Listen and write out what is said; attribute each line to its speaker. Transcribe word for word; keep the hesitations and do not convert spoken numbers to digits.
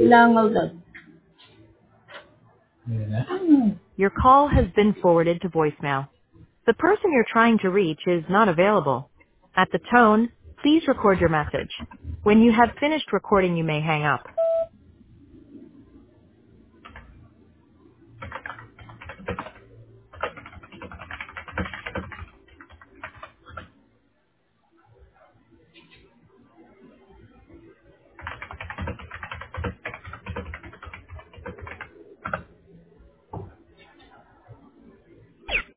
Speaker 1: Langaw doon.
Speaker 2: Yun na.
Speaker 3: Your call has been forwarded to voicemail. The person you're trying to reach is not available. At the tone, please record your message. When you have finished recording, you may hang up.